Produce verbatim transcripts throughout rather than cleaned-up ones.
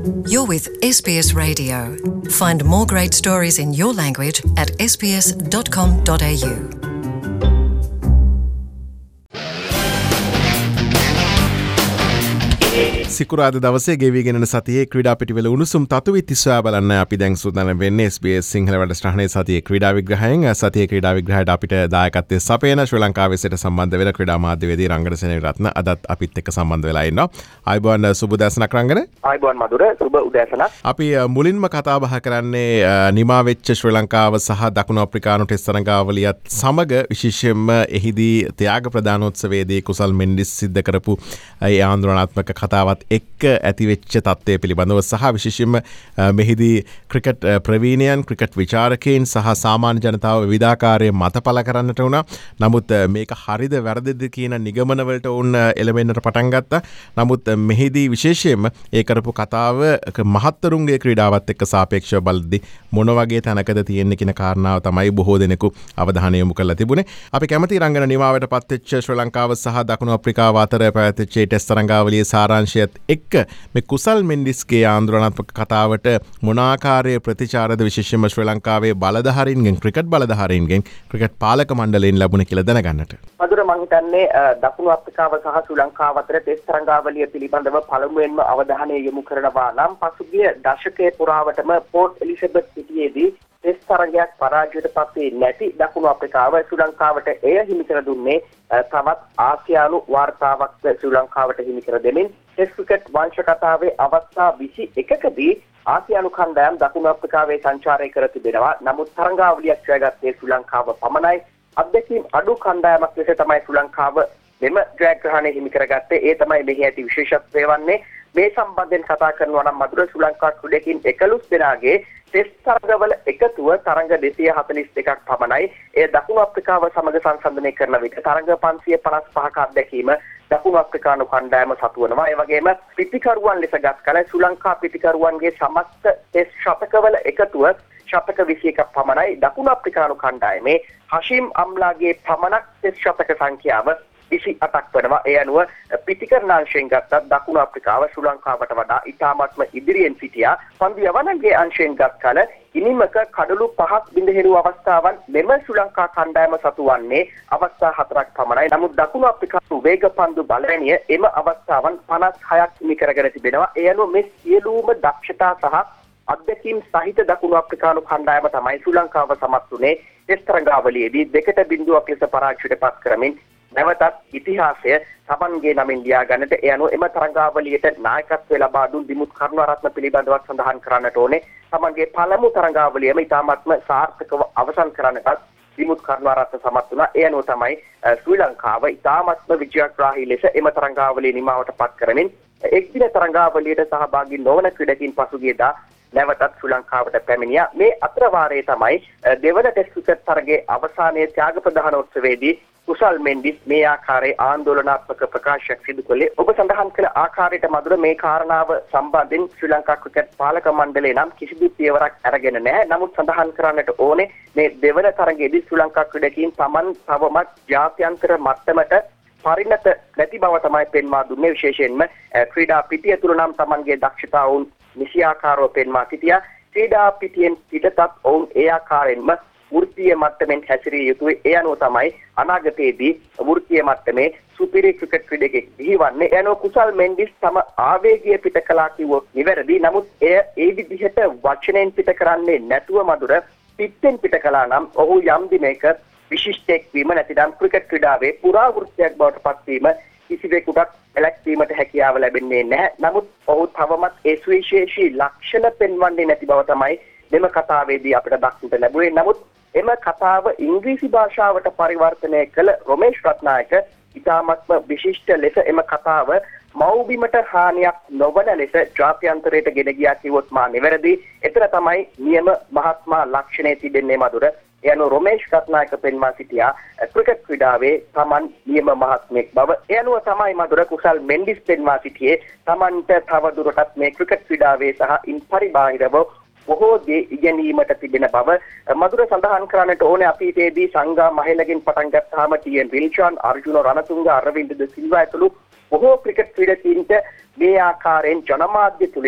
You're with S B S Radio. Find more great stories in your language at s b s dot com dot a u. සිකුරාදා දවසේ ගෙවිගෙන යන සතියේ ක්‍රීඩා පිටිවල උණුසුම් තතුවිත් ඉස්සුවා බලන්න අපි දැන් සූදානම් වෙන්නේ S B S සිංහල වැඩසටහනේ සතියේ ක්‍රීඩා විග්‍රහයෙන්. සතියේ ක්‍රීඩා විග්‍රහයට අපිට දායකත්වයේ සපයන ශ්‍රී ලංකාවේ සිට සම්බන්ධ වෙන ක්‍රීඩා මාධ්‍යවේදී රංගන සෙනවිරත්න අදත් අපිත් එක්ක සම්බන්ධ වෙලා ඉන්නවා. ආයුබෝවන් සුබ උදෑසනක් රංගන. ආයුබෝවන් මధుර සුබ උදෑසනක්. අපි මුලින්ම කතා බහ කරන්නේ නිමා වෙච්ච ශ්‍රී ලංකාව සහ දකුණු අප්‍රිකානු ටෙස්ට් තරඟාවලියත් සමග විශේෂයෙන්ම එහිදී ත්‍යාග ප්‍රදානෝත්සවයේදී කුසල් මෙන්ඩිස් සිද්ධ කරපු ඒ ආන්දෝලනාත්මක කතාවත් එක්ක ඇතිවෙච්ච තත්ත්වය පිළිබඳව සහ විශේෂයෙන්ම මෙහිදී ක්‍රිකට් ප්‍රවීණයන් ක්‍රිකට් විචාරකයන් සහ සාමාන්‍ය ජනතාව විවිධාකාරයේ මත පළ කරන්නට වුණා. නමුත් මේක හරිද වැරදිද කියන නිගමන වලට උන් එළවෙන්නට පටන් ගත්තා. නමුත් මෙහිදී විශේෂයෙන්ම ඒ කරපු කතාව මහත්තරුන්ගේ ක්‍රීඩාවත් එක්ක සාපේක්ෂව බලද්දී මොන වගේ තැනකද තියෙන්නේ කියන කාරණාව තමයි බොහෝ දෙනෙකු අවධානය යොමු කරලා තිබුණේ. අපි කැමති රංගන නිමාවට පත් වෙච්ච ශ්‍රී ලංකාව සහ දකුණු අප්‍රිකාව අතර පැවතිච්ච ටෙස්ට් තරඟාවලියේ සාරාංශයත් එක්ක මේ කුසල් මෙන්ඩිස්ගේ ආන්දෝලනාත්මක කතාවට මොන ආකාරයේ ප්‍රතිචාරද විශේෂයෙන්ම ශ්‍රී ලංකාවේ බලධාරීන්ගෙන් ක්‍රිකට් බලධාරීන්ගෙන් ක්‍රිකට් පාලක මණ්ඩලයෙන් ලැබුණ කියලා දැනගන්නට. මధుර මම හිතන්නේ දකුණු අප්‍රිකාව සහ ශ්‍රී ලංකාව අතර ටෙස්ට් තරඟාවලිය පිළිබඳව පළමුවෙන්ම අවධානය යොමු කරනවා නම් පසුගිය දශකයේ පුරාවටම පෝර්ට් එලිසබෙත් සිටියේදී ටෙස්ට් තරඟයක් පරාජයට පත් නැති දකුණු අප්‍රිකාව ශ්‍රී ලංකාවට එය හිමි කර දුන්නේ තවත් ආසියානු වාර්තාවක් ශ්‍රී ලංකාවට හිමි කර දෙමින් ටෙස්ට් ක්‍රිකට් වංශ කතාවේ අවස්ථා විසි එකකදී ආසියානු කණ්ඩායම් දකුණු අප්‍රිකාවේ සංචාරය කර තිබෙනවා. නමුත් තරඟාවලියක් ජයගත්තේ ශ්‍රී ලංකාව පමණයි. අත්දැකීම් අඩු කණ්ඩායමක් ලෙස තමයි ශ්‍රී ලංකාව මෙම ජයග්‍රහණය හිමි කරගත්තේ. ඒ තමයි මෙහි ඇති විශේෂත්වය වන්නේ. මේ සම්බන්ධයෙන් කතා කරනවා නම් මధుර ශ්‍රී ලංකා ක්‍රීඩකින් එකොළොස් දෙනාගේ ටෙස්ට් තරඟවල එකතුව තරඟ දෙසිය හතළිස් දෙකක් පමණයි. ඒ දකුණු අප්‍රිකාව සමග සංසන්දනය කරන විට තරඟ පන්සිය පනස් පහක අත්දැකීම දකුණු අප්‍රිකානු කණ්ඩායම සතු වෙනවා. ඒ වගේම පිටිකරුවන් ලෙස ගත් කල ශ්‍රී ලංකා පිටිකරුවන්ගේ සමස්ත ටෙස්ට් ශතකවල එකතුව ශතක විසි එකක් පමණයි. දකුණු අප්‍රිකානු කණ්ඩායමේ හෂීම් අම්ලාගේ පමණක් ටෙස්ට් ශතක සංඛ්‍යාව විසි අටක් වෙනවා. ඒ අනුව පිටිකරණාංශයෙන් ගත්තත් දකුණු අප්‍රිකාව ශ්‍රී ලංකාවට වඩා ඉතාමත්ම ඉදිරියෙන් සිටියා. පන්දු යවනගේ අංශයෙන් ගත් කල ඉනිමක කඩලු පහක් බිඳහෙළු අවස්ථාවන් මෙම ශ්‍රී ලංකා කණ්ඩායම සතු වන්නේ අවස්ථා හතරක් පමණයි. නමුත් දකුණු අප්‍රිකානු වේග පන්දු බලවැනිය එම අවස්ථාවන් පනස් හයක් හිමි කරගෙන තිබෙනවා. ඒ අනුව මේ සියලුම දක්ෂතා සහ අත්දැකීම් සහිත දකුණු අප්‍රිකානු කණ්ඩායම තමයි ශ්‍රී ලංකාව සමත් වුණේ ටෙස්ට් තරඟාවලියේදී දෙකට බිඳුවක් ලෙස පරාජයට පත් කරමින් නැවතත් ඉතිහාසය සමන්ගේ නමින් ලියා ගන්නට. ඒ අනුව එම තරඟාවලියට නායකත්වය ලබා දුන් දිමුත් කරුණාරත්න පිළිබඳව සඳහන් කරන්නට ඕනේ. සමන්ගේ පළමු තරඟාවලියම ඉතාමත්ම සාර්ථකව අවසන් කරන්නටත් දිමුත් කරුණාරත්න සමත් වුණා. ඒ අනුව තමයි ශ්‍රී ලංකාව ඉතාමත්ම විජයග්‍රාහී ලෙස එම තරඟාවලිය නිමාවට පත් කරමින් එක්දින තරඟාවලියට සහභාගී නොවන ක්‍රීඩකින් පසුගියදා නැවතත් ශ්‍රී ලංකාවට පැමිණියා. මේ අතර වාරයේ තමයි දෙවන ටෙස්ට් ක්‍රිකට් තරගයේ අවසානයේ ත්‍යාග ප්‍රදානෝත්සවයේදී කුසල් මෙන්ඩිස් මේ ආකාරයේ ආందోලනාත්මක ප්‍රකාශයක් සිදු කළේ. ඔබ සඳහන් කළ ආකාරයට මధుර මේ කාරණාව සම්බන්ධයෙන් ශ්‍රී ලංකා ක්‍රිකට් පාලක මණ්ඩලය නම් කිසිදු පියවරක් අරගෙන නැහැ. නමුත් සඳහන් කරන්නට ඕනේ මේ දෙවන තරගයේදී ශ්‍රී ලංකා ක්‍රීඩකීන් Taman තවමත් ජාත්‍යන්තර මට්ටමට පරිණත නැති බව තමයි පෙන්වා දුන්නේ. විශේෂයෙන්ම ක්‍රීඩා පිටිය තුල නම් Tamanගේ දක්ෂතාව වුන් නිසියාකාරව පෙන්වා සිටියා. ක්‍රීඩා පිටියෙන් පිටතත් ඔවුන් ඒ ආකාරයෙන්ම වෘත්තීය මට්ටමින් හැසිරිය යුතුයි. ඒ අනුව තමයි අනාගතයේදී වෘත්තීය මට්ටමේ සුපිරි ක්‍රිකට් ක්‍රීඩකෙක් බිහිවන්නේ. ඒ අනුව කුසල් මෙන්ඩිස් තම ආවේගය පිට කළා කිව්වොත් නිවැරදි. නමුත් එය ඒ විදිහට වචනෙන් පිට කරන්නේ නැතුව මధుර පිටෙන් පිට කළා නම් ඔහු යම් දිනයක විශිෂ්ටෙක් වීම නැතිනම් ක්‍රිකට් ක්‍රීඩාවේ පුරාවෘත්තයක් බවට පත්වීම කිසිවෙකුටත් එලැක්වීමට හැකියාව ලැබෙන්නේ නැහැ. නමුත් ඔහු තවමත් ඒ සුවිශේෂී ලක්ෂණ පෙන්වන්නේ නැති බව තමයි මෙම කතාවේදී අපිට දක්නට ලැබුණේ. නමුත් එම කතාව ඉංග්‍රීසි භාෂාවට පරිවර්තනය කළ රොමේෂ් රත්නායක ඉතාමත්ම විශිෂ්ට ලෙස එම කතාව මව්බිමට හානියක් නොවන ලෙස ජාත්‍යන්තරයට ගෙන ගියා කිව්වොත් මා නිවැරදි. එතන තමයි නියම මහත්මා ලක්ෂණය තිබෙන්නේ මధుර. ඒ අනුව රොමේෂ් රත්නායක පෙන්වා සිටියා ක්‍රිකට් ක්‍රීඩාවේ Taman නියම මහත්මයෙක් බව. ඒ අනුව තමයි මధుර කුසල් මෙන්ඩිස් පෙන්වා සිටියේ Tamanට තව දුරටත් මේ ක්‍රිකට් ක්‍රීඩාවේ සහ ඉන් පරිබාහිරව බොහෝ දේ ඉගෙනීමට තිබෙන බව. මధుර සඳහන් කරන්නට ඕනේ අතීතයේදී සංගා මහේලගෙන් පටන් ගත්තාම ටී.එන්. විල්චන්, අර්ජුන රණතුංග, අරවින්ද ද සිල්වා ඇතුළු බොහෝ ක්‍රිකට් ක්‍රීඩකීන්ට මේ ආකාරයෙන් ජනමාධ්‍ය තුලින්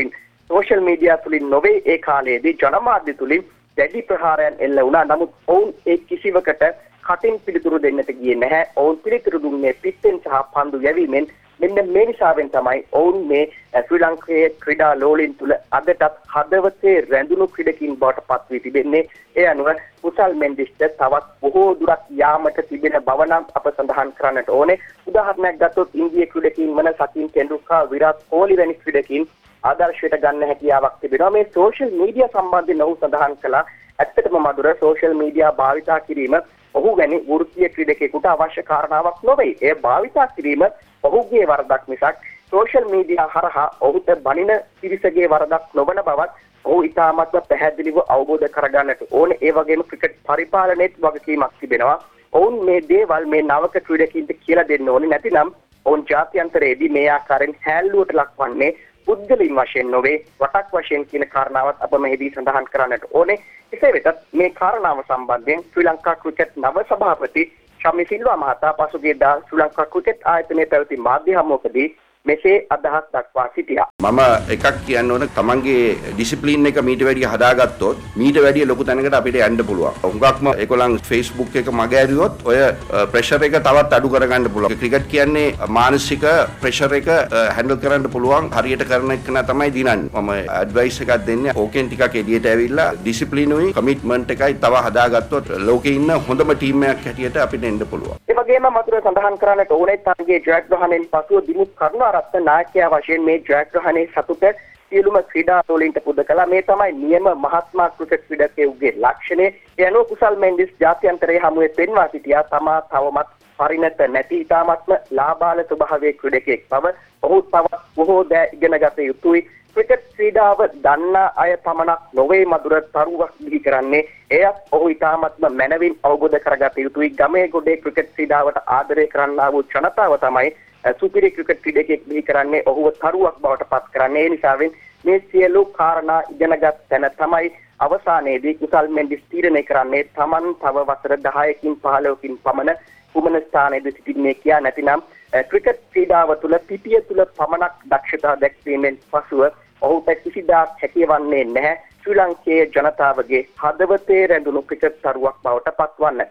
සෝෂල් මීඩියා තුලින් නොවේ ඒ කාලයේදී ජනමාධ්‍ය තුලින් දැඩි ප්‍රහාරයන් එල්ල වුණා. නමුත් ඔවුන් ඒ කිසිවකට කටින් පිළිතුරු දෙන්නට ගියේ නැහැ. ඔවුන් පිළිතුරු දුන්නේ පිටෙන් සහ පන්දු යැවීමෙන්. මෙන්න මේ නිසාවෙන් තමයි ඔවුන් මේ ශ්‍රී ලංකාවේ ක්‍රීඩා ලෝලීන් තුල අදටත් හදවතේ රැඳුණු ක්‍රීඩකින් බවට පත් වී තිබෙන්නේ. ඒ අනුව කුසල් මෙන්ඩිස්ට තවත් බොහෝ දුරක් යාමට තිබෙන බව නම් අප සඳහන් කරන්නට ඕනේ. උදාහරණයක් ගත්තොත් ඉන්දියා ක්‍රීඩකින් වන සචින් තෙන්ඩුල්කර්, විරාට් කෝලි වැනි ක්‍රීඩකින් ආදර්ශයට ගන්න හැකියාවක් තිබෙනවා. මේ සෝෂල් මීඩියා සම්බන්ධයෙන් ඔහු සඳහන් කළා ඇත්තටම මధుර සෝෂල් මීඩියා භාවිතා කිරීම ඔහු වැනි වෘත්තීය ක්‍රීඩකයෙකුට අවශ්‍ය කාරණාවක් නොවේ. ඒ භාවිතා කිරීම ඔහුගේ වරදක් මිසක් සෝෂල් මීඩියා හරහා ඔහුට බනින පිරිසගේ වරදක් නොවන බවත් ඔහු ඉතාමත්ම පැහැදිලිව අවබෝධ කරගන්නට ඕනේ. ඒ වගේම ක්‍රිකට් පරිපාලනයේත් වගකීමක් තිබෙනවා. ඔවුන් මේ දේවල් මේ නවක ක්‍රීඩකයින්ට කියලා දෙන්න ඕනේ. නැතිනම් ඔවුන් ජාත්‍යන්තරයේදී මේ ආකාරයෙන් හැල්ලුවට ලක්වන්නේ පුද්ගලින් වශයෙන් නොවේ රටක් වශයෙන් කියන කාරණාවත් අප මෙහිදී සඳහන් කරන්නට ඕනේ. එසේ වෙතත් මේ කාරණාව සම්බන්ධයෙන් ශ්‍රී ලංකා ක්‍රිකට් නව සභාපති ශමි සිල්වා මහතා පසුගියදා ශ්‍රී ලංකා ක්‍රිකට් ආයතනයේ පැවති මාධ්‍ය හමුවකදී මෙසේ අදහස් දක්වා සිටියා. මම එකක් කියන්න ඕන තමන්ගේ ඩිසිප්ලින් එක මීට වැඩිය හදාගත්තොත් මීට වැඩිය ලොකු තැනකට අපිට යන්න පුළුවන්. හුඟක්ම ඒගොල්ලන් Facebook එක මග ඇරියොත් ඔය ප්‍රෙෂර් එක තවත් අඩු කරගන්න පුළුවන්. ක්‍රිකට් කියන්නේ මානසික ප්‍රෙෂර් එක හැන්ඩල් කරන්න පුළුවන් හරියට කරන එක තමයි දිනන්නේ. මම ඇඩ්වයිස් එකක් දෙන්නේ ඕකෙන් ටිකක් එළියට ඇවිල්ලා ඩිසිප්ලිනුයි කමිට්මන්ට් එකයි තව හදාගත්තොත් ලෝකේ ඉන්න හොඳම ටීම් එකක් හැටියට අපිට එන්න පුළුවන්. ඒ වගේම මතුරු සඳහන් කරන්නට ඕනේ තමගේ ජයග්‍රහණයෙන් පසුව දිමුත් කරුණා රත්න නායකයා වශයෙන් මේ ජයග්‍රහණයේ සතුට සියලුම ක්‍රීඩා ලෝලීන්ට පුද කළා. මේ තමයි නියම මහත්මා ක්‍රිකට් ක්‍රීඩකයෙකුගේ ලක්ෂණය. ඒ අනුව කුසල් මෙන්ඩිස් ජාත්‍යන්තරයේ හමුවේ පෙන්වා සිටියා තමා තවමත් පරිණත නැති ඉතාමත්ම ලාබාල ස්වභාවයේ ක්‍රීඩකයෙක් බව. ඔහු තවත් බොහෝ දෑ ඉගෙන ගත යුතුයි. ක්‍රිකට් ක්‍රීඩාව දන්නා අය පමණක් නොවේ මధుර තරුවක් බිහි කරන්නේ. එයත් ඔහු ඉතාමත්ම මනවින් අවබෝධ කරගත යුතුයි. ගමේ ගොඩේ ක්‍රිකට් ක්‍රීඩාවට ආදරය කරන්නා වූ ජනතාව තමයි සුපිරි ක්‍රිකට් ක්‍රීඩකයෙක් බිහි කරන්නේ. ඔහුව තරුවක් බවට පත් කරන්නේ. ඒ නිසාවෙන් මේ සියලු කාරණා ඉගෙනගත් තැන තමයි අවසානයේදී කුසල් මෙන්ඩිස් තීරණය කරන්නේ තමන් තව වසර දහයකින් පහළොවකින් පමණ කුමන ස්ථානයේද සිටින්නේ කියා. නැතිනම් ක්‍රිකට් ක්‍රීඩාව තුළ පිටිය තුළ පමණක් දක්ෂතා දැක්වීමෙන් පසුව ඔහුට කිසිදාක් හැකියවන්නේ නැහැ ශ්‍රී ලංකේය ජනතාවගේ හදවතේ රැඳුණු ක්‍රිකට් තරුවක් බවට පත්වන්නට.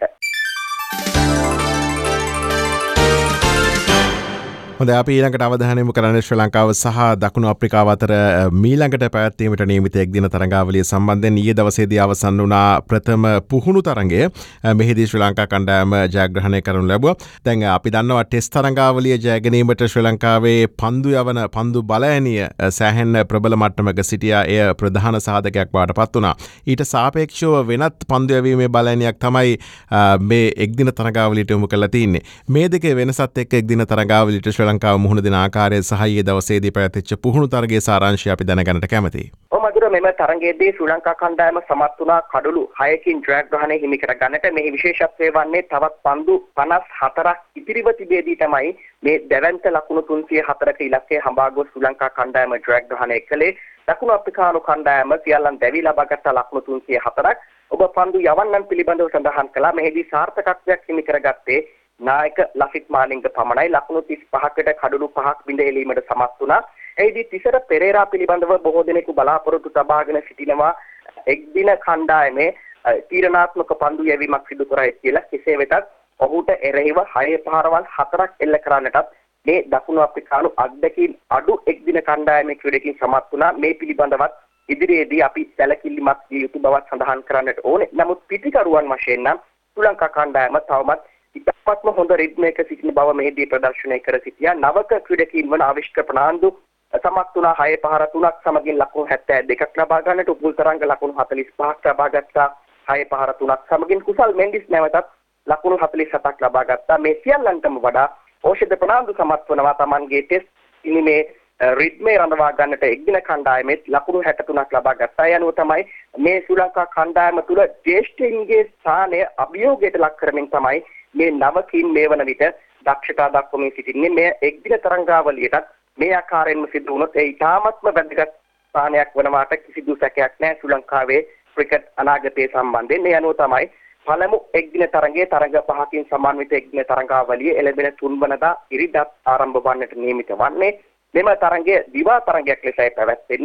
හොඳ අපි ඊළඟට අවධානය යොමු කරන්නේ ශ්‍රී ලංකාව සහ දකුණු අප්‍රිකාව අතර මීළඟට පැවැත්වීමට නියමිත එක්දින තරඟාවලිය සම්බන්ධයෙන් ඊයේ දවසේදී අවසන් වුණා ප්‍රථම පුහුණු තරඟය. මෙහිදී ශ්‍රී ලංකා කණ්ඩායම ජයග්‍රහණය කරනු ලැබුවා. දැන් අපි දන්නවා ටෙස්ට් තරඟාවලිය ජය ගැනීමට ශ්‍රී ලංකාවේ පන්දු යවන පන්දු බලඇණිය සෑහෙන ප්‍රබල මට්ටමක සිටියා. එය ප්‍රධාන සාධකයක් බවට පත් වුණා. ඊට සාපේක්ෂව වෙනත් පන්දු යැවීමේ බලඇණියක් තමයි මේ එක්දින තරඟාවලියට යොමු කරලා තින්නේ. මේ දෙකේ වෙනසත් එක්ක එක්දින තරඟාවලියට ලංකාව මුහුණ දෙන ආකාරය සහ ඊයේ දවසේදී පැවැත්විච්ච පුහුණු තරගයේ සාරාංශය අපි දැනගන්නට කැමතියි. ඔව් මధుර මෙම තරගයේදී ශ්‍රී ලංකා කණ්ඩායම සමත් වුණා කඩලු හයකින් ජයග්‍රහණය හිමි කර ගන්නට. මෙහි විශේෂත්වය වන්නේ තවත් පන්දු පනස් හතරක් ඉතිරිව තිබෙදී තමයි මේ දැවැන්ත ලකුණු තුන්සිය හතරක ඉලක්කය හඹා ගොස් ශ්‍රී ලංකා කණ්ඩායම ජයග්‍රහණය කළේ. දකුණු අප්‍රිකානු කණ්ඩායම සියල්ලන් දැවි ලබාගත් ලකුණු තුන්සිය හතරක් ඔබ පන්දු යවන්නන් පිළිබඳව සඳහන් කළා. මෙහිදී සාර්ථකත්වයක් හිමි කරගත්තේ නායක ලසිත් මාලිංග පමණයි. ලකුණු තිස් පහකට කඩලු පහක් බිඳ එලීමට සමත් වුණා. එහිදී තිසර පෙරේරා පිළිබඳව බොහෝ දෙනෙකු බලාපොරොත්තු තබාගෙන සිටිනවා එක්දින කණ්ඩායමේ තීරණාත්මක පන්දු යැවීමක් සිදු කරයි කියලා. කෙසේ වෙතත් ඔහුට එරෙහිව හය පහරවල් හතරක් එල්ල කරන්නටත් මේ දකුණු අප්‍රිකානු අත්දැකීම් අඩු එක්දින කණ්ඩායමේ ක්‍රීඩකයින් සමත් වුණා. මේ පිළිබඳවත් ඉදිරියේදී අපි සැලකිලිමත් විය යුතු බවත් සඳහන් කරන්නට ඕනේ. නමුත් පිටිකරුවන් වශයෙන් නම් ශ්‍රී ලංකා කණ්ඩායම තවමත් ඉතාමත්ම හොඳ රිද්මයක සිටින බව මෙහිදී ප්‍රදර්ශනය කර සිටියා. නවක ක්‍රීඩකයින් වන ආවිෂ්ක ප්‍රනාන්දු සමත් වුණා හය පහර තුනක් සමගින් ලකුණු හැත්තෑ දෙකක් ලබා ගන්නට. උපුල් තරංග ලකුණු හතළිස් පහක් ලබා ගත්තා හය පහර තුනක් සමගින්. කුසල් මෙන්ඩිස් නැවතත් ලකුණු හතළිස් හතක් ලබා ගත්තා. මේ සියල්ලන්ටම වඩා ඕෂධ ප්‍රනාන්දු සමත් වනවා තමන්ගේ ටෙස්ට් ඉනිමේ රිද්මේ රඳවා ගන්නට එක්දින කණ්ඩායමෙත් ලකුණු හැට තුනක් ලබා ගත්තා. යනුව තමයි මේ ශ්‍රී ලංකා කණ්ඩායම තුළ ජ්‍යෙෂ්ඨයින්ගේ ස්ථානය අභියෝගයට ලක් කරමින් තමයි මේ නවකින් මේ වන විට දක්ෂතා දක්වමින් සිටින්නේ. මේ එක්දින තරඟාවලියටත් මේ ආකාරයෙන්ම සිදු වුණොත් ඒ ඉතාමත්ම වැදගත් ස්ථානයක් වනවාට කිසිදු සැකයක් නැහැ ශ්‍රී ලංකාවේ ක්‍රිකට් අනාගතයේ සම්බන්ධයෙන්. මේ අනුව තමයි පළමු එක්දින තරඟයේ තරඟ පහකින් සමන්විත එක්දින තරඟාවලිය එළඹෙන තුන්වනදා ඉරිදා ආරම්භ වන්නට නියමිත වන්නේ. මෙම තරඟය දිවා තරඟයක් ලෙසයි පැවැත්වෙන්නේ.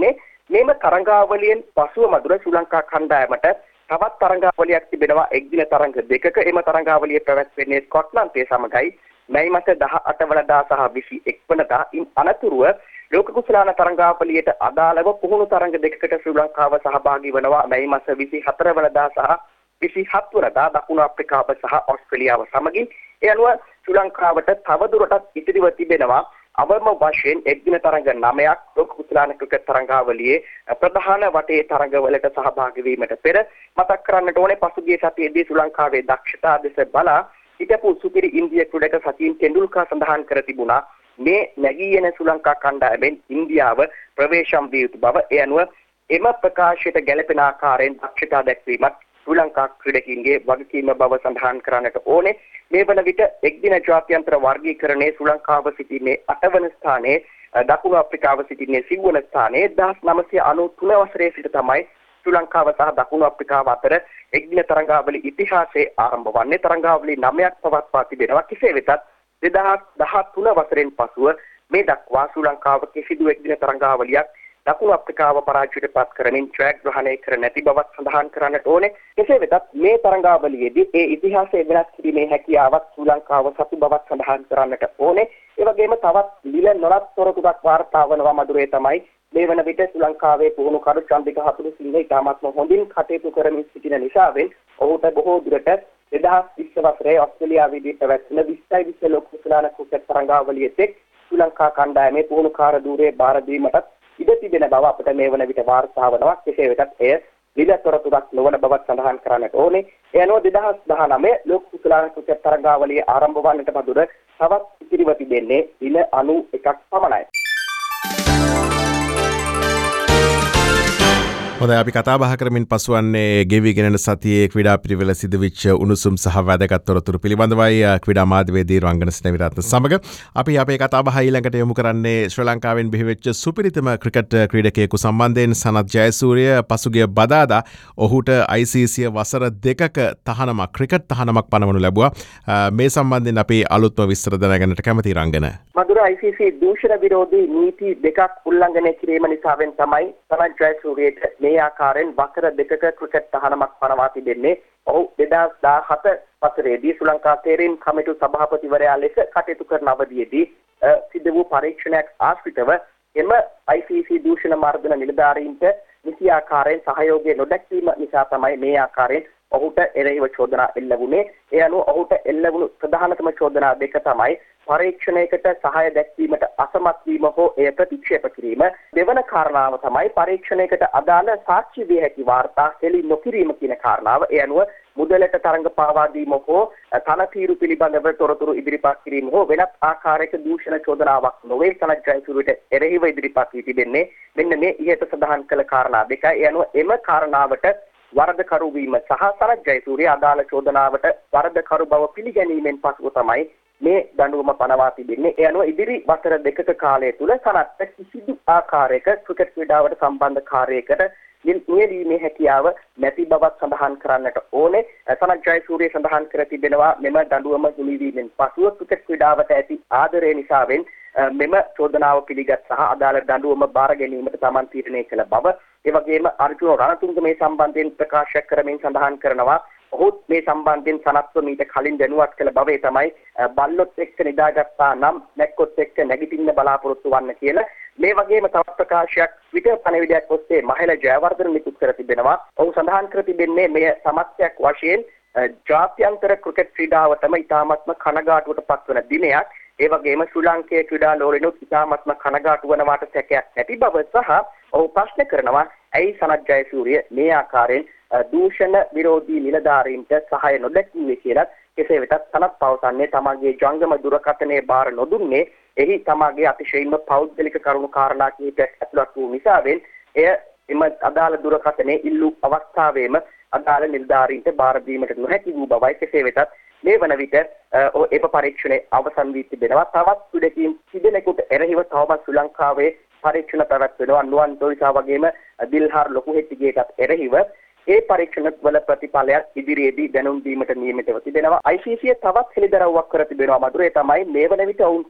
මේම තරඟාවලියෙන් පසුව මధుර ශ්‍රී ලංකා කණ්ඩායමට තවත් තරඟාවලියක් තිබෙනවා එක්දින තරඟ දෙකක. එම තරඟාවලිය පැවැත්වෙන්නේ ස්කොට්ලන්තයේ සමගයි මැයි මාස දහඅට වනදා සහ විසිඑක වනදා. ඉන් අනතුරුව ලෝක කුසලාන තරඟාවලියට අදාළව පුහුණු තරඟ දෙකකට ශ්‍රී ලංකාව සහභාගී වෙනවා මැයි මාස විසිහතර වනදා සහ විසිහත් වනදා දකුණු අප්‍රිකාව සහ ඕස්ට්‍රේලියාව සමගින්. ඒ අනුව ශ්‍රී ලංකාවට තවදුරටත් ඉතිරිව තිබෙනවා අවම වශයෙන් එක්දින තරඟ නවයක් ලෝක කුසලාන ක්‍රිකට් තරඟාවලියේ ප්‍රධාන වටේ තරඟවලට සහභාගී වීමට පෙර මතක් කරන්නට ඕනේ පසුගිය සතියේදී ශ්‍රී ලංකාවේ දක්ෂතා දෙස බලා හිටපු සුපිරි ඉන්දිය ක්‍රීඩක සචින් තෙන්ඩුල්කර් සඳහන් කර තිබුණා මේ නැගී එන ශ්‍රී ලංකා කණ්ඩායමෙන් ඉන්දියාව ප්‍රවේශම් විය යුතු බව. ඒ අනුව එම ප්‍රකාශයට ගැළපෙන ආකාරයෙන් දක්ෂතා දැක්වීමත් ශ්‍රී ලංකා ක්‍රීඩකින්ගේ වගකීම බව සඳහන් කරන්නට ඕනේ. මේ වන විට එක්දින ජාත්‍යන්තර වර්ගීකරණයේ ශ්‍රී ලංකාව සිටින්නේ අටවන ස්ථානයේ, දකුණු අප්‍රිකාව සිටින්නේ සිව්වන ස්ථානයේ. එක්දාස් නවසිය අනූතුන වසරේ සිට තමයි ශ්‍රී ලංකාව සහ දකුණු අප්‍රිකාව අතර එක්දින තරඟාවලි ඉතිහාසයේ ආරම්භ වන්නේ. තරඟාවලි නවයක් පවත්වා තිබෙනවා. කෙසේ වෙතත් දෙදහස් දහතුන වසරෙන් පසුව මේ දක්වා ශ්‍රී ලංකාව කිසිදු එක්දින තරඟාවලියක් දකුණු අප්‍රිකාව පරාජයට පත් කරමින් ජයග්‍රහණය කර නැති බවත් සඳහන් කරන්නට ඕනේ. කෙසේ වෙතත් මේ තරඟාවලියේදී ඒ ඉතිහාසය වෙනස් කිරීමේ හැකියාවක් ශ්‍රී ලංකාව සතු බවත් සඳහන් කරන්නට ඕනේ. ඒ වගේම තවත් ලිල නොරත් තොරතුරක් වාර්තා වනවා මధుරේ තමයි මේ වන විට ශ්‍රී ලංකාවේ පුහුණු කරු චන්දික හතුරුසිංහ ඉතාමත්ම හොඳින් කටයුතු කරමින් සිටින නිසාවෙන් ඔහුට බොහෝ දුරට දෙදහස් විස්ස වසරේ ඕස්ට්‍රේලියාවේදී පැවැත්වෙන විස්සයි විස්ස ලෝක කුසලාන ක්‍රිකට් තරඟාවලියේ තෙක් ශ්‍රී ලංකා කණ්ඩායමේ පුහුණුකාර ධූරයේ බාර දීමටත් ඉඩ තිබෙන බව අපට මේ වන විට වාර්තා වනවා. කෙසේ වෙතත් එය විලතොරතුරක් නොවන බවත් සඳහන් කරන්නට ඕනේ. ඒ අනුව දෙදහස් දහනවය ලෝක කුසලාන ක්‍රිකට් තරඟාවලියේ ආරම්භ වන්නට මధుර තවත් ඉතිරිව තිබෙන්නේ දින අනූ එකක් පමණයි. හොඳයි, අපි කතා බහ කරමින් පසුවන්නේ ගෙවිගෙන සතියේ ක්‍රීඩා පිරිවෙල සිදුවිච්ච උණුසුම් සහ වැදගත් තොරතුරු පිළිබඳවයි ක්‍රීඩා මාධ්‍යවේදී රංගන ස්නේහිරත්න සමග. අපි අපේ කතා බහ ඊළඟට යොමු කරන්නේ ශ්‍රී ලංකාවෙන් බිහිවෙච්ච සුපිරිතම ක්‍රිකට් ක්‍රීඩකයෙකු සම්බන්ධයෙන්. සනත් ජයසූරිය පසුගිය බදාදා ඔහුට ආයි සී සී වසර දෙකක තහනමක් ක්‍රිකට් තහනමක් පනවනු ලැබුවා. මේ සම්බන්ධයෙන් අපි අලුත්ම විස්තර දැනගන්නට කැමති රංගන. මధుර ආයි සී සී දූෂණ විරෝධී නීති දෙකක් උල්ලංඝනය කිරීම නිසාවෙන් තමයි සනත් ජයසූරියට මේ ආකාරයෙන් වසර දෙකක ක්‍රිකට් තහනමක් පනවා තිබෙන්නේ. ඔහු දෙදහස් දහහත වසරේදී ශ්‍රී ලංකා තේරීම් කමිටු සභාපතිවරයා ලෙස කටයුතු කරන අවධියේදී සිදු වූ පරීක්ෂණයක් ආශ්‍රිතව එම ආයි සී සී දූෂණ මර්දන නිලධාරීන්ට නිසි ආකාරයෙන් සහයෝගය නොදැක්වීම නිසා තමයි මේ ආකාරයෙන් ඔහුට එරෙහිව චෝදනා එල්ල වුණේ. ඒ අනුව ඔහුට එල්ල වුණු ප්‍රධානතම චෝදනා දෙක තමයි පරීක්ෂණයකට සහාය දැක්වීමට අසමත් වීම හෝ එය ප්‍රතික්ෂේප කිරීම. දෙවන කාරණාව තමයි පරීක්ෂණයකට අදාළ සාක්ෂි විය හැකි වාර්තා හෙළි නොකිරීම කියන කාරණාව. ඒ අනුව මුදලට තරඟ පාවා දීම හෝ තනතිරු පිළිබඳව තොරතුරු ඉදිරිපත් කිරීම හෝ වෙනත් ආකාරයක දූෂණ චෝදනාවක් නොවේ සනත් ජයසූරියට එරෙහිව ඉදිරිපත් වී තිබෙන්නේ. මෙන්න මේ ඉහත සඳහන් කළ කාරණා දෙකයි. ඒ අනුව එම කාරණාවට වරදකරු වීම සහ සනත් ජයසූරිය අදාළ චෝදනාවට වරදකරු බව පිළිගැනීමෙන් පසුව තමයි මේ දඬුවම පනවා තිබෙන්නේ. ඒ අනුව ඉදිරි වසර දෙකක කාලය තුල සනත්ට කිසිදු ආකාරයක ක්‍රිකට් ක්‍රීඩාවට සම්බන්ධ කාර්යයකට නියැලීමේ හැකියාව නැති බවක් සඳහන් කරන්නට ඕනේ. සනත් ජයසූරිය සඳහන් කර තිබෙනවා මෙම දඬුවම හිමි වීමෙන් පසුව ක්‍රිකට් ක්‍රීඩාවට ඇති ආදරය නිසාවෙන් මෙම චෝදනාව පිළිගත් සහ අදාළ දඬුවම බාර ගැනීමට තමන් තීරණය කළ බව. ඒ වගේම අර්ජුන රණතුංග මේ සම්බන්ධයෙන් ප්‍රකාශ කරමින් සඳහන් කරනවා ඔහුත් මේ සම්බන්ධයෙන් සනත්ව මීට කලින් දැනුවත් කළ බව. ඒ තමයි බල්ලොත් එක්ක නිදාගත්තා නම් නැක්කොත් එක්ක නැගිටින්න බලාපොරොත්තු වන්න කියලා. මේ වගේම තවත් ප්‍රකාශයක් විතර පණිවිඩයක් ඔස්සේ මහේල ජයවර්ධන නිකුත් කර තිබෙනවා. ඔහු සඳහන් කර තිබෙන්නේ මෙය සමස්තයක් වශයෙන් ජාත්‍යන්තර ක්‍රිකට් ක්‍රීඩාවටම ඉතාමත්ම කනගාටුවට පත්වන දිනයක්. ඒ වගේම ශ්‍රී ලාංකේය ක්‍රීඩා ලෝලෙනුත් ඉතාමත්ම කනගාටු වනවාට සැකයක් නැති බව සහ ඔහු ප්‍රශ්න කරනවා ඇයි සනත් ජයසූරිය මේ ආකාරයෙන් දූෂණ විරෝධී නිලධාරීන්ට සහාය නොදැක්වුවේ කියලා. කෙසේ වෙතත් සනත් පවසන්නේ තමගේ ජංගම දුරකථනයේ බාර නොදුන්නේ එහි තමගේ අතිශයින්ම පෞද්ගලික කරුණු කාරණා කිහිපයක් ඇතුළත් වූ නිසාවෙන් එය එම අදාළ දුරකථනයේ ඉල්ලූ අවස්ථාවේම අදාළ නිලධාරීන්ට බාර දීමට නොහැකි වූ බවයි. කෙසේ වෙතත් මේ වන විට එප පරීක්ෂණයේ අවසන් වී තිබෙනවා. තවත් සුදකින් සිදෙනෙකුට එරෙහිව තවමත් ශ්‍රී ලංකාවේ පරීක්ෂණ පැවැත්වෙනවා. නුවන් තොයිසා වගේම දිල්හාර් ලොකුහෙට්ටිගේටත් එරෙහිව ඒ පරීක්ෂණ වල ප්‍රතිඵලයක් ඉදිරියේදී දැනුම් දීමට නියමිතව තිබෙනවා. ආයි සී සී තවත් හෙළිදරව්වක් කර තිබෙනවා මధుර. ඒ තමයි මේ වන විට ඔවුන්ට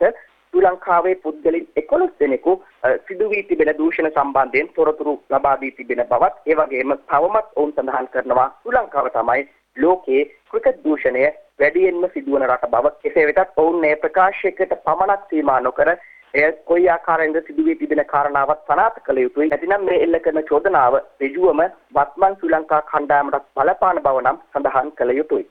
ශ්‍රී ලංකාවේ පුද්ගලින් එකොළොස් දෙනෙකු සිදු වී තිබෙන දූෂණ සම්බන්ධයෙන් තොරතුරු ලබා දී තිබෙන බවත් ඒ වගේම තවමත් ඔවුන් සඳහන් කරනවා ශ්‍රී ලංකාව තමයි ලෝකයේ ක්‍රිකට් දූෂණය වැඩියෙන්ම සිදුවන රට බව. කෙසේ වෙතත් ඔවුන් මේ ප්‍රකාශයකට පමණක් සීමා නොකර එය කොයි ආකාරයෙන්ද සිදු වී තිබෙන කාරණාවත් සනාථ කළ යුතුයි. නැතිනම් මේ එල්ල කරන චෝදනාව ඍජුවම වත්මන් ශ්‍රී ලංකා කණ්ඩායමට බලපාන බව නම් සඳහන් කළ යුතුයි.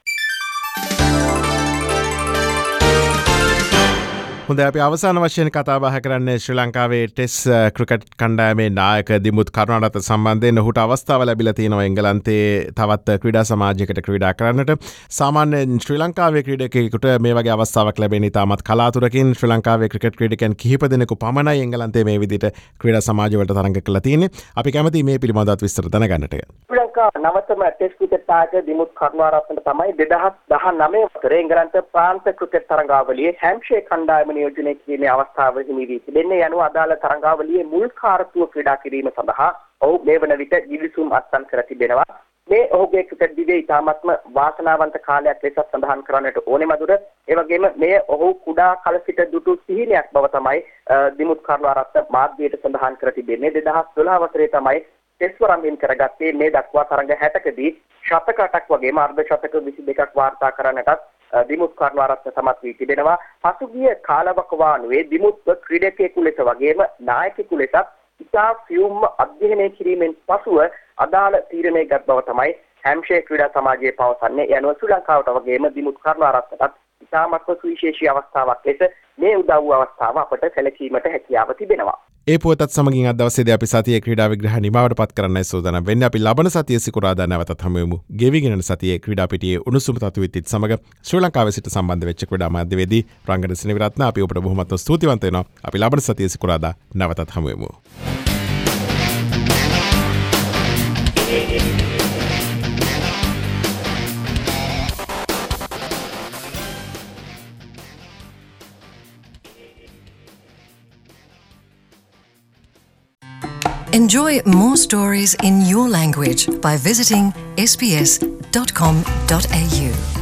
හොඳ අපි අවසාන වශයෙන් කතා බහ කරන්නේ ශ්‍රී ලංකාවේ ටෙස්ට් ක්‍රිකට් කණ්ඩායමේ නායක දිමුත් කරුණාරත්න සම්බන්ධයෙන් ඔහුට අවස්ථාව ලැබිලා තියෙනවා එංගලන්තයේ තවත් ක්‍රීඩා සමාජයකට ක්‍රීඩා කරන්නට. සාමාන්‍යයෙන් ශ්‍රී ලංකාවේ ක්‍රීඩකයෙකුට මේ වගේ අවස්ථාවක් ලැබෙන ඉතාමත් කලාතුරකින් ශ්‍රී ලංකාවේ ක්‍රිකට් ක්‍රීඩකයන් කිහිප දෙනෙකු පමණයි එංගලන්තයේ මේ විදිහට ක්‍රීඩා සමාජවලට තරඟ කරලා තියෙන්නේ. අපි කැමතියි මේ පිළිබඳව විස්තර දැනගන්නට. ශ්‍රී ලංකා නවතම ටෙස්ට් ක්‍රිකට් නායක දිමුත් කරුණාරත්න තමයි දෙදහස් දහනවය වසරේ එංගලන්ත ප්‍රාන්ත ක්‍රිකට් තරඟාවලියේ හැම්ෂේ කණ්ඩායම නියෝජනය කිරීමේ අවස්ථාව හිමි වී තිබෙන්නේ. යනුව අදාළ තරඟාවලියේ මුල් කාර්යතුව ක්‍රීඩා කිරීම සඳහා ඔහු මේ වන විට ගිවිසුම් අත්සන් කර තිබෙනවා. මේ ඔහුගේ ක්‍රිකට් දිවියේ ඉතාමත්ම වාසනාවන්ත කාලයක් ලෙස සඳහන් කරන්නට ඕනේ මధుර. ඒ වගේම මේ ඔහු කුඩා කල සිට දුටු සිහිනයක් බව තමයි දිමුත් කරුණාරත්න මාධ්‍යයට සඳහන් කර තිබෙන්නේ. දෙදහස් දොළහ වසරේ තමයි ටෙස්ට් වරම්බින් කරගත්තේ. මේ දක්වා තරඟ හැටකදී ශතක අටක් වගේම අර්ධ ශතක විසි දෙකක් වාර්තා කරන්නටත් දිමුත් කරුණාරත්න සමත් වී තිබෙනවා. පසුගිය කාලවකවානුවේ දිමුත්ව ක්‍රීඩකයෙකු ලෙස වගේම නායකයෙකු ලෙසත් ඉතා සියුම්ව අධ්‍යයනය කිරීමෙන් පසුව අදාළ තීරණය ගත් බව තමයි හැම්ෂේ ක්‍රීඩා සමාජයේ පවසන්නේ. ඒ අනුව ශ්‍රී ලංකාවට වගේම දිමුත් කරුණාරත්නටත් ඉතාමත්ම සුවිශේෂී අවස්ථාවක් ලෙස මේ උදව් අවස්ථාව අපට සැලකීමට හැකියාව තිබෙනවා. ඒ පුවතත් සමගින් අද දවසේදී අපි සතියේ ක්‍රීඩා විග්‍රහ නිමාවට පත් කරන්නයි සූදානම් වෙන්නේ. අපි ලබන සතියේ සිකුරාදා නැවතත් හමු වෙමු. ගෙවිගෙන යන සතියේ ක්‍රීඩා පිටියේ උණුසුම තතු විත්තිත් සමග ශ්‍රී ලංකාවේ සිට සම්බන්ධ වෙච්ච ක්‍රීඩා මාධ්‍යවේදී රංගන සෙනවිරත්න අපි ඔබට බොහොමත්ම ස්තුතිවන්ත වෙනවා. අපි ලබන සතියේ සිකුරාදා නැවතත් හමු වෙමු. Enjoy more stories in your language by visiting s b s dot com dot a u.